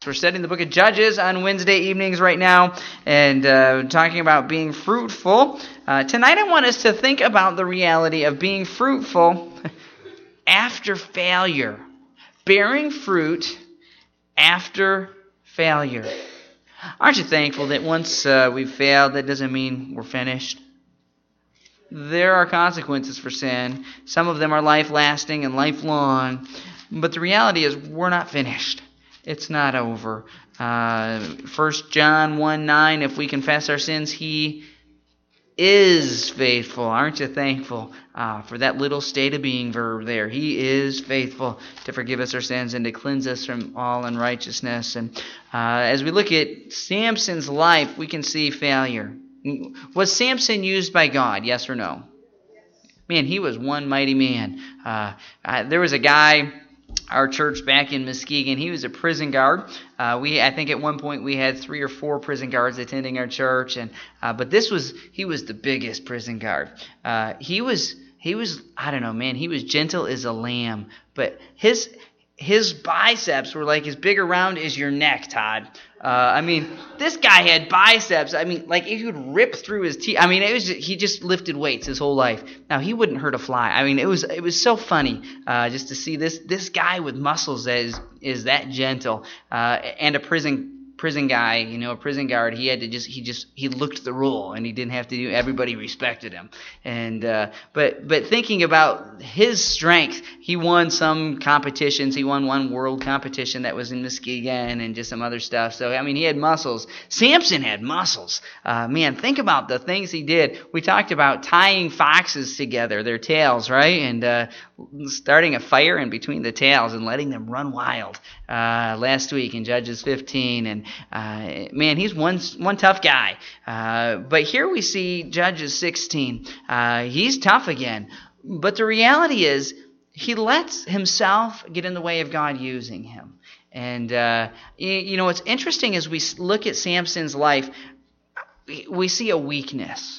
So we're studying the book of Judges on Wednesday evenings right now and talking about being fruitful. Tonight I want us to think about the reality of being fruitful after failure. Bearing fruit after failure. Aren't you thankful that once we've failed, that doesn't mean we're finished? There are consequences for sin. Some of them are life-lasting and lifelong. But the reality is we're not finished. It's not over. 1 John 1:9, if we confess our sins, He is faithful. Aren't you thankful for that little state of being verb there? He is faithful to forgive us our sins and to cleanse us from all unrighteousness. And as we look at Samson's life, we can see failure. Was Samson used by God? Yes or no? Man, he was one mighty man. There was a guy, our church back in Muskegon, he was a prison guard. I think at one point we had 3 or 4 prison guards attending our church, but he was the biggest prison guard. He was I don't know, man, he was gentle as a lamb, but his biceps were like as big around as your neck, Todd. This guy had biceps. Like he could rip through his teeth. He just lifted weights his whole life. Now, he wouldn't hurt a fly. It was so funny just to see this guy with muscles that is that gentle, and a prison guy, a prison guard. He had to he looked the rule, and he didn't have to do. Everybody respected him, and but thinking about his strength, he won some competitions. He won one world competition that was in Muskegon, and just some other stuff. So he had muscles. Samson had muscles. Think about the things he did. We talked about tying foxes together, their tails, right, and starting a fire in between the tails and letting them run wild last week in Judges 15. And he's one tough guy. But here we see Judges 16. He's tough again. But the reality is he lets himself get in the way of God using him. And what's interesting as we look at Samson's life, we see a weakness.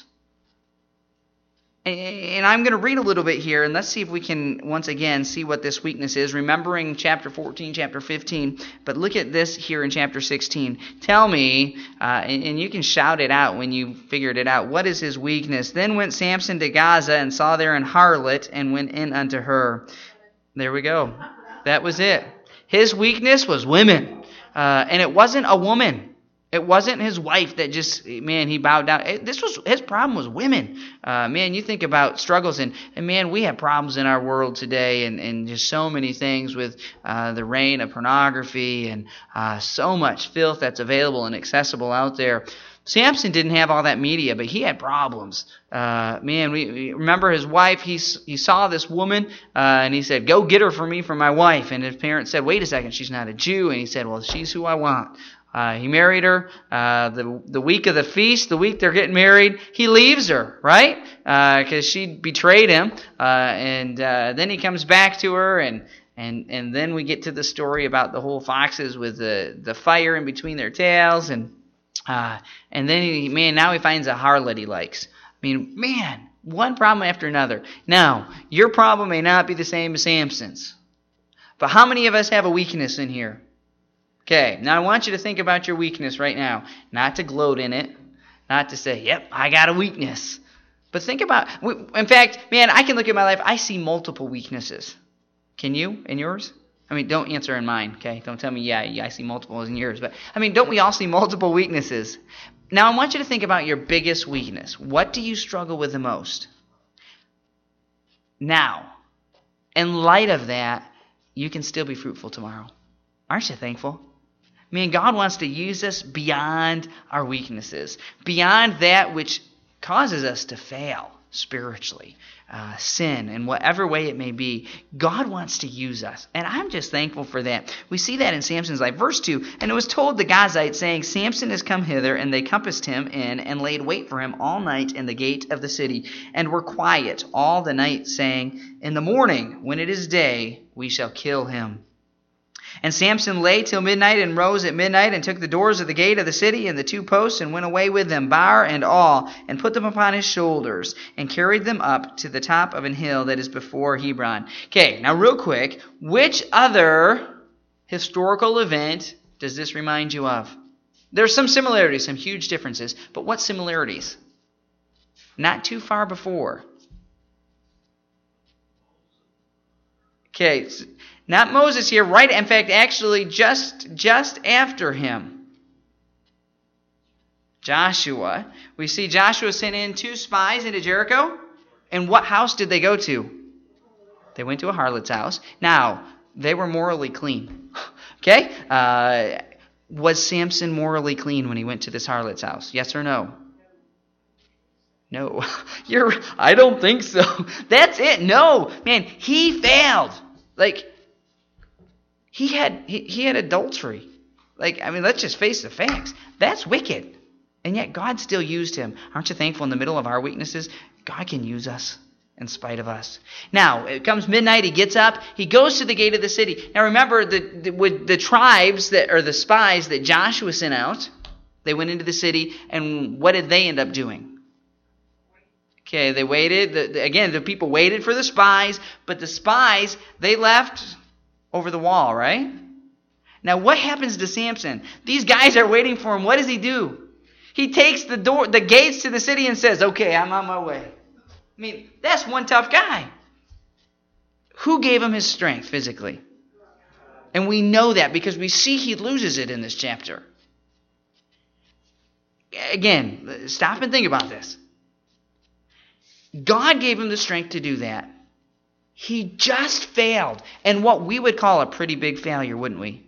And I'm going to read a little bit here, and let's see if we can once again see what this weakness is, remembering chapter 14, chapter 15. But look at this here in chapter 16. Tell me, and you can shout it out when you figured it out, what is his weakness? Then went Samson to Gaza and saw there an harlot and went in unto her. There we go. That was it. His weakness was women. And it wasn't a woman. It wasn't his wife that he bowed down. His problem was women. You think about struggles, and we have problems in our world today, and just so many things with the reign of pornography and so much filth that's available and accessible out there. Samson didn't have all that media, but he had problems. We remember his wife. He saw this woman, and he said, "Go get her for me, for my wife." And his parents said, "Wait a second, she's not a Jew." And he said, "Well, she's who I want." He married her the week of the feast, the week they're getting married. He leaves her, right? Because she betrayed him. And then he comes back to her, and then we get to the story about the whole foxes with the fire in between their tails. And then now he finds a harlot he likes. One problem after another. Now, your problem may not be the same as Samson's. But how many of us have a weakness in here? Okay, now I want you to think about your weakness right now. Not to gloat in it. Not to say, yep, I got a weakness. But think about, in fact, I can look at my life. I see multiple weaknesses. Can you in yours? Don't answer in mine, okay? Don't tell me, yeah, I see multiple in yours. But, don't we all see multiple weaknesses? Now I want you to think about your biggest weakness. What do you struggle with the most? Now, in light of that, you can still be fruitful tomorrow. Aren't you thankful? God wants to use us beyond our weaknesses, beyond that which causes us to fail spiritually, sin, in whatever way it may be. God wants to use us, and I'm just thankful for that. We see that in Samson's life. Verse 2, and it was told the Gazites, saying, Samson is come hither, and they compassed him in, and laid wait for him all night in the gate of the city, and were quiet all the night, saying, in the morning, when it is day, we shall kill him. And Samson lay till midnight, and rose at midnight, and took the doors of the gate of the city and the 2 posts, and went away with them, bar and all, and put them upon his shoulders, and carried them up to the top of an hill that is before Hebron. Okay, now real quick, which other historical event does this remind you of? There's some similarities, some huge differences, but what similarities? Not too far before. Okay, not Moses here, right? In fact, actually, just after him. Joshua. We see Joshua sent in 2 spies into Jericho. And what house did they go to? They went to a harlot's house. Now, they were morally clean. Okay? Was Samson morally clean when he went to this harlot's house? Yes or no? No. I don't think so. That's it. No. Man, he failed. Like, he had adultery. Like, I mean, let's just face the facts. That's wicked. And yet God still used him. Aren't you thankful in the middle of our weaknesses, God can use us in spite of us? Now, it comes midnight, he gets up, he goes to the gate of the city. Now remember, the tribes or the spies that Joshua sent out, they went into the city, and what did they end up doing? Okay, they waited. Again, the people waited for the spies, but the spies, they left over the wall, right? Now, what happens to Samson? These guys are waiting for him. What does he do? He takes the gates to the city and says, okay, I'm on my way. I mean, that's one tough guy. Who gave him his strength physically? And we know that because we see he loses it in this chapter. Again, stop and think about this. God gave him the strength to do that. He just failed. And what we would call a pretty big failure, wouldn't we?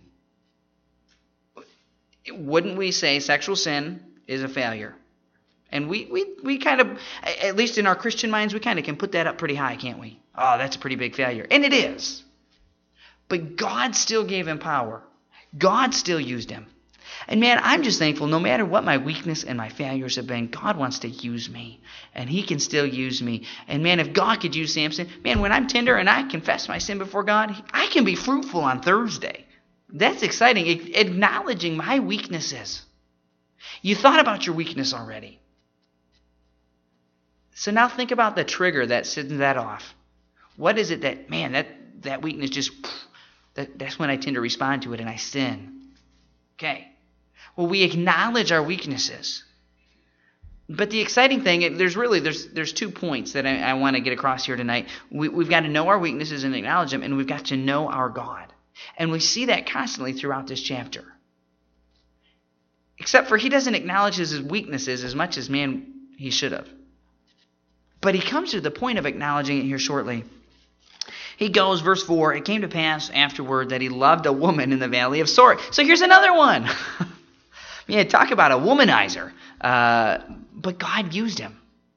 Wouldn't we say sexual sin is a failure? And we kind of, at least in our Christian minds, we kind of can put that up pretty high, can't we? Oh, that's a pretty big failure. And it is. But God still gave him power. God still used him. And man, I'm just thankful no matter what my weakness and my failures have been, God wants to use me. And he can still use me. And man, if God could use Samson, man, when I'm tender and I confess my sin before God, I can be fruitful on Thursday. That's exciting. Acknowledging my weaknesses. You thought about your weakness already. So now think about the trigger that sends that off. What is it that, man, that weakness just, that's when I tend to respond to it and I sin. Okay. Well, we acknowledge our weaknesses. But the exciting thing, there's 2 points that I want to get across here tonight. We've got to know our weaknesses and acknowledge them, and we've got to know our God. And we see that constantly throughout this chapter. Except for he doesn't acknowledge his weaknesses as much as, man, he should have. But he comes to the point of acknowledging it here shortly. He goes, verse 4, it came to pass afterward that he loved a woman in the valley of Sorek. So here's another one. Man, talk about a womanizer. But God used him.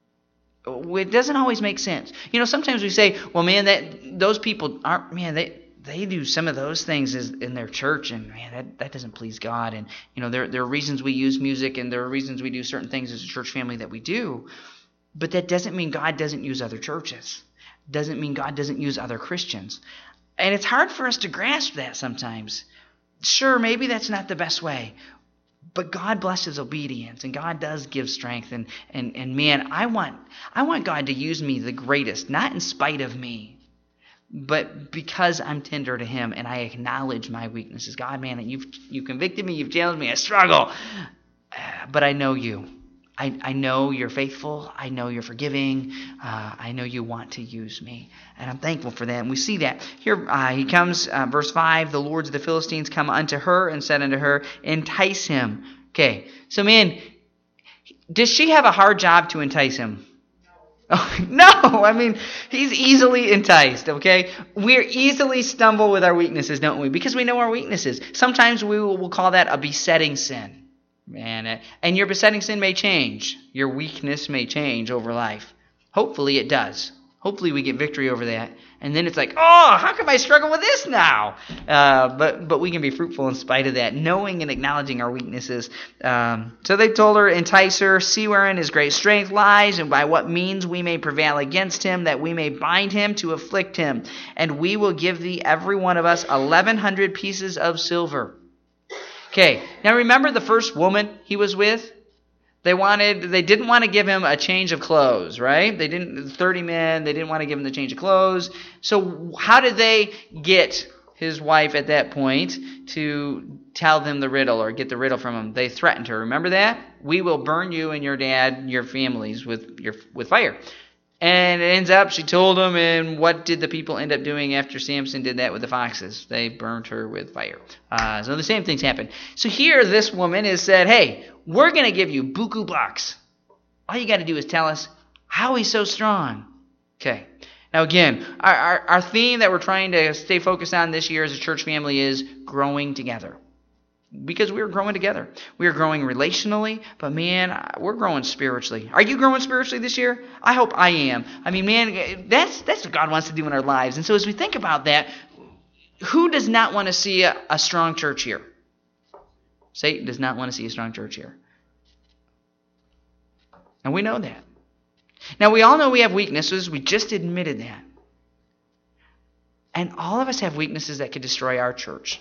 It doesn't always make sense. You know, sometimes we say, well, man, those people aren't, man, they do some of those things in their church, and man, that doesn't please God. And you know, there are reasons we use music, and there are reasons we do certain things as a church family that we do. But that doesn't mean God doesn't use other churches. Doesn't mean God doesn't use other Christians. And it's hard for us to grasp that sometimes. Sure, maybe that's not the best way. But God blesses obedience, and God does give strength. And man, I want God to use me the greatest, not in spite of me, but because I'm tender to him and I acknowledge my weaknesses. God, man, you've convicted me, you've challenged me, I struggle. But I know you. I know you're faithful. I know you're forgiving. I know you want to use me. And I'm thankful for that. And we see that. Here he comes, verse 5, the lords of the Philistines come unto her and said unto her, entice him. Okay, so man, does she have a hard job to entice him? Oh, no, I mean, he's easily enticed, okay? We're easily stumble with our weaknesses, don't we? Because we know our weaknesses. Sometimes we'll call that a besetting sin. And your besetting sin may change. Your weakness may change over life. Hopefully it does. Hopefully we get victory over that. And then it's like, oh, how come I struggle with this now? But we can be fruitful in spite of that, knowing and acknowledging our weaknesses. So they told her, entice her, see wherein his great strength lies, and by what means we may prevail against him, that we may bind him to afflict him. And we will give thee, every one of us, 1,100 pieces of silver. Okay, now remember the first woman he was with? They didn't want to give him a change of clothes, right? 30 men, they didn't want to give him the change of clothes. So how did they get his wife at that point to tell them the riddle or get the riddle from him. They threatened her. Remember that? We will burn you and your dad and your families with fire. And it ends up, she told them, and what did the people end up doing after Samson did that with the foxes? They burned her with fire. So the same things happened. So here this woman has said, hey, we're going to give you buku bucks. All you got to do is tell us how he's so strong. Okay. Now again, our theme that we're trying to stay focused on this year as a church family is growing together. Because we're growing together. We are growing relationally, but man, we're growing spiritually. Are you growing spiritually this year? I hope I am. I mean, man, that's what God wants to do in our lives. And so as we think about that, who does not want to see a strong church here? Satan does not want to see a strong church here. And we know that. Now, we all know we have weaknesses. We just admitted that. And all of us have weaknesses that could destroy our church.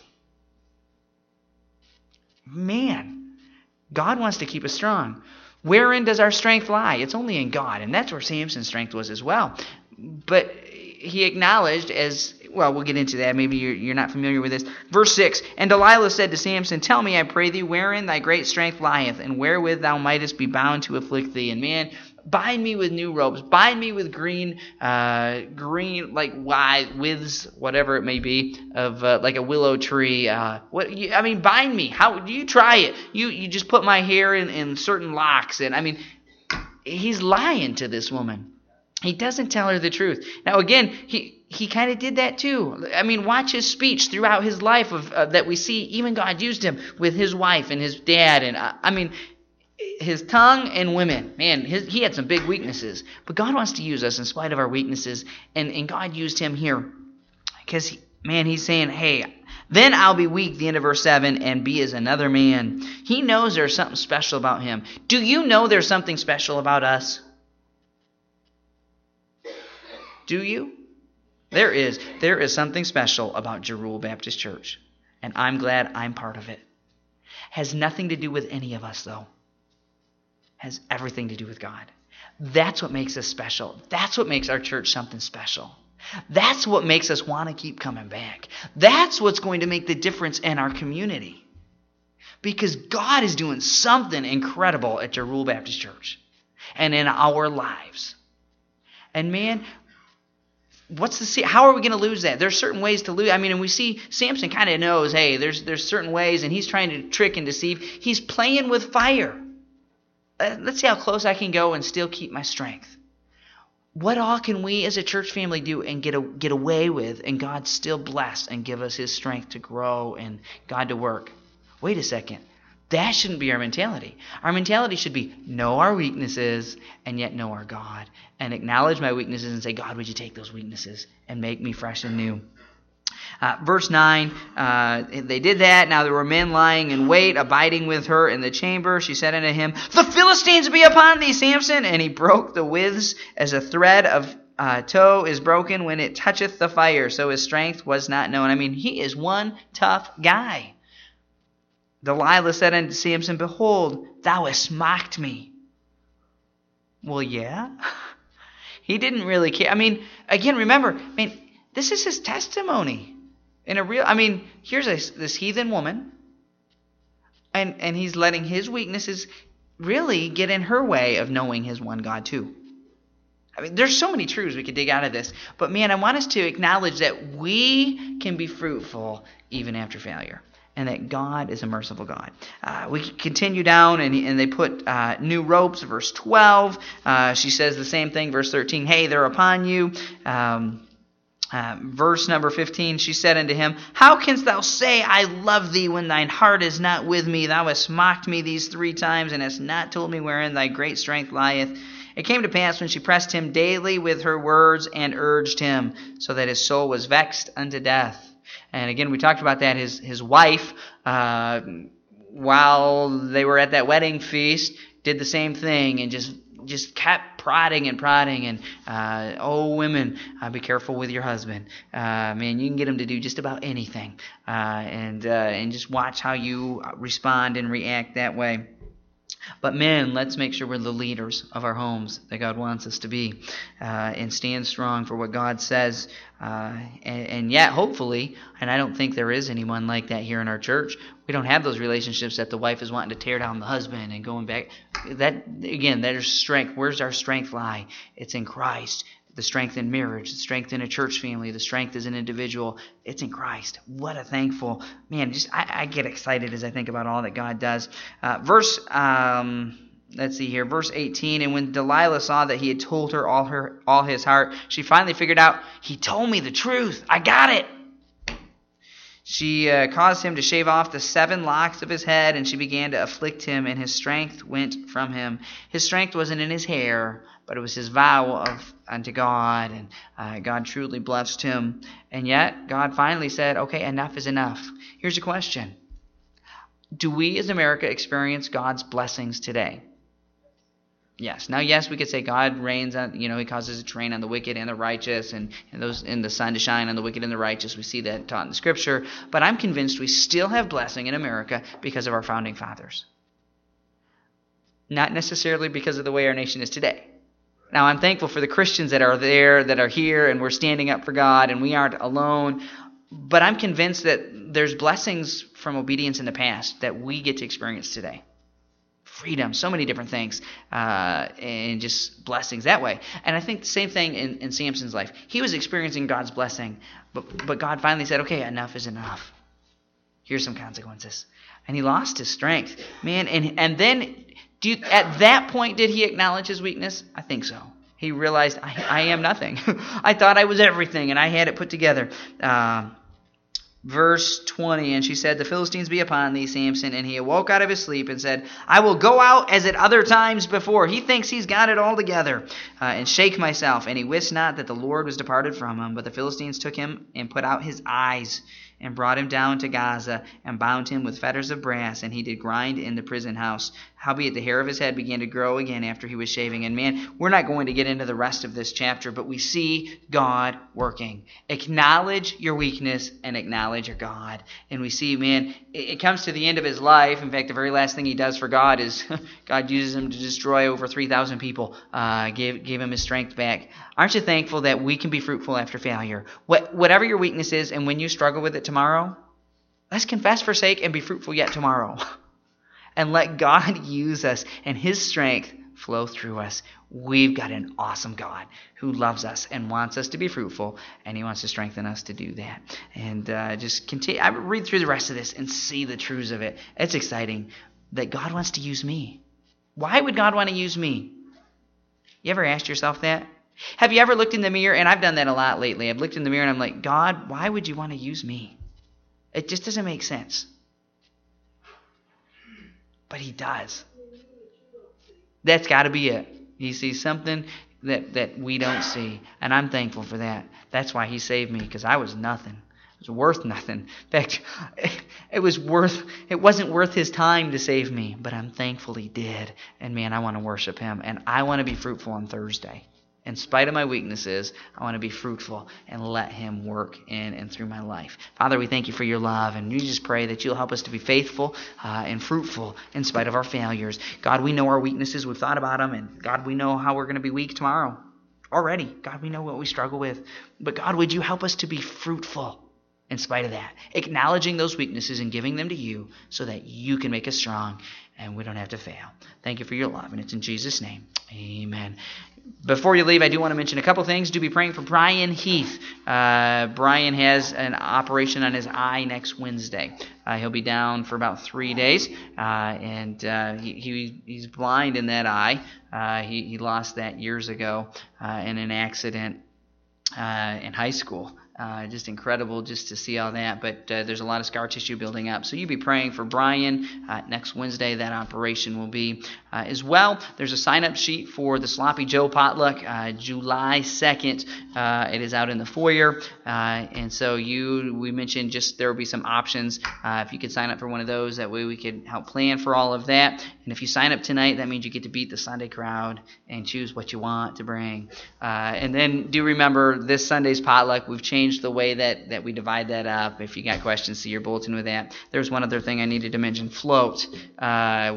Man, God wants to keep us strong. Wherein does our strength lie? It's only in God, and that's where Samson's strength was as well. But he acknowledged as, well, we'll get into that. Maybe you're not familiar with this. Verse 6, and Delilah said to Samson, tell me, I pray thee, wherein thy great strength lieth, and wherewith thou mightest be bound to afflict thee. And man, bind me with new ropes. Bind me with green, like withes, whatever it may be, of like a willow tree. Bind me. How do you try it? You just put my hair in certain locks, and I mean, he's lying to this woman. He doesn't tell her the truth. Now again, he kind of did that too. I mean, watch his speech throughout his life that we see. Even God used him with his wife and his dad, and his tongue and women. Man, he had some big weaknesses. But God wants to use us in spite of our weaknesses. And God used him here. Because, he's saying, hey, then I'll be weak, the end of verse 7, and be as another man. He knows there's something special about him. Do you know there's something special about us? Do you? There is something special about Jeruel Baptist Church. And I'm glad I'm part of it. Has nothing to do with any of us, though. Has everything to do with God. That's what makes us special. That's what makes our church something special. That's what makes us want to keep coming back. That's what's going to make the difference in our community. Because God is doing something incredible at Jeruel Baptist Church and in our lives. And man, how are we going to lose that? There's certain ways to lose. And we see Samson kind of knows, hey, there's certain ways, and he's trying to trick and deceive. He's playing with fire. Let's see how close I can go and still keep my strength. What all can we as a church family do and get away with, and God still bless and give us his strength to grow and God to work? Wait a second. That shouldn't be our mentality. Our mentality should be know our weaknesses and yet know our God. And acknowledge my weaknesses and say, God, would you take those weaknesses and make me fresh and new? Verse 9, they did that. Now there were men lying in wait, abiding with her in the chamber. She said unto him, the Philistines be upon thee, Samson. And he broke the withs as a thread of tow is broken when it toucheth the fire. So his strength was not known. He is one tough guy. Delilah said unto Samson, behold, thou hast mocked me. Well, yeah. He didn't really care. Again, remember, this is his testimony. Here's this heathen woman, and he's letting his weaknesses really get in her way of knowing his one God too. There's so many truths we could dig out of this. But man, I want us to acknowledge that we can be fruitful even after failure. And that God is a merciful God. We continue down, and they put new ropes, verse 12. She says the same thing, verse 13. Hey, they're upon you. Verse number 15, she said unto him, how canst thou say, I love thee, when thine heart is not with me? Thou hast mocked me these 3 times, and hast not told me wherein thy great strength lieth. It came to pass when she pressed him daily with her words, and urged him, so that his soul was vexed unto death. And again, we talked about that. His wife, while they were at that wedding feast, did the same thing and just kept prodding. And women, be careful with your husband. Man, you can get him to do just about anything. And just watch how you respond and react that way. But men, let's make sure we're the leaders of our homes that God wants us to be, and stand strong for what God says. And yet, hopefully, and I don't think there is anyone like that here in our church, we don't have those relationships that the wife is wanting to tear down the husband and going back. That, again, there's strength. Where's our strength lie? It's in Christ. The strength in marriage, the strength in a church family, the strength as an individual, it's in Christ. What a thankful, man, I get excited as I think about all that God does. Verse 18, and when Delilah saw that he had told her all his heart, she finally figured out, he told me the truth. I got it. She caused him to shave off the 7 locks of his head, and she began to afflict him, and his strength went from him. His strength wasn't in his hair, but it was his vow unto God, and God truly blessed him. And yet, God finally said, okay, enough is enough. Here's a question. Do we as America experience God's blessings today? Yes. Now, yes, we could say God rains on, he causes it to rain on the wicked and the righteous, and the sun to shine on the wicked and the righteous. We see that taught in the Scripture. But I'm convinced we still have blessing in America because of our founding fathers. Not necessarily because of the way our nation is today. Now, I'm thankful for the Christians that are there, that are here, and we're standing up for God, and we aren't alone. But I'm convinced that there's blessings from obedience in the past that we get to experience today. Freedom, so many different things, and just blessings that way. And I think the same thing in Samson's life. He was experiencing God's blessing, but God finally said, okay, enough is enough. Here's some consequences. And he lost his strength. Man, and then... at that point, did he acknowledge his weakness? I think so. He realized, I am nothing. I thought I was everything, and I had it put together. Verse 20, and she said, the Philistines be upon thee, Samson. And he awoke out of his sleep and said, I will go out as at other times before. He thinks he's got it all together. And shake myself. And he wist not that the Lord was departed from him. But the Philistines took him and put out his eyes, and brought him down to Gaza, and bound him with fetters of brass, and he did grind in the prison house. Howbeit the hair of his head began to grow again after he was shaving. And man, we're not going to get into the rest of this chapter, but we see God working. Acknowledge your weakness and acknowledge your God. And we see, man, it comes to the end of his life. In fact, the very last thing he does for God is God uses him to destroy over 3,000 people, gave him his strength back. Aren't you thankful that we can be fruitful after failure? Whatever your weakness is, and when you struggle with it tomorrow, let's confess, forsake, and be fruitful yet tomorrow. And let God use us and his strength flow through us. We've got an awesome God who loves us and wants us to be fruitful, and he wants to strengthen us to do that. And just continue. I read through the rest of this and see the truths of it. It's exciting that God wants to use me. Why would God want to use me? You ever asked yourself that? Have you ever looked in the mirror? And I've done that a lot lately. I've looked in the mirror and I'm like, God, why would you want to use me? It just doesn't make sense. But he does. That's got to be it. He sees something that we don't see. And I'm thankful for that. That's why he saved me, because I was nothing. It was worth nothing. In fact, it wasn't worth his time to save me. But I'm thankful he did. And man, I want to worship him. And I want to be fruitful on Thursday. In spite of my weaknesses, I want to be fruitful and let him work in and through my life. Father, we thank you for your love, and we just pray that you'll help us to be faithful and fruitful in spite of our failures. God, we know our weaknesses. We've thought about them, and God, we know how we're going to be weak tomorrow. Already, God, we know what we struggle with. But God, would you help us to be fruitful in spite of that, acknowledging those weaknesses and giving them to you so that you can make us strong and we don't have to fail. Thank you for your love, and it's in Jesus' name. Amen. Before you leave, I do want to mention a couple things. Do be praying for Brian Heath. Brian has an operation on his eye next Wednesday. He'll be down for about 3 days, and he's blind in that eye. He lost that years ago in an accident in high school. Just incredible just to see all that, but there's a lot of scar tissue building up. So you be praying for Brian. Next Wednesday that operation will be. As well, there's a sign-up sheet for the Sloppy Joe Potluck, July 2nd. It is out in the foyer, and so we mentioned just there will be some options. If you could sign up for one of those, that way we could help plan for all of that. And if you sign up tonight, that means you get to beat the Sunday crowd and choose what you want to bring. And then do remember this Sunday's potluck, we've changed the way that we divide that up. If you got questions, see your bulletin with that. There's one other thing I needed to mention. Float.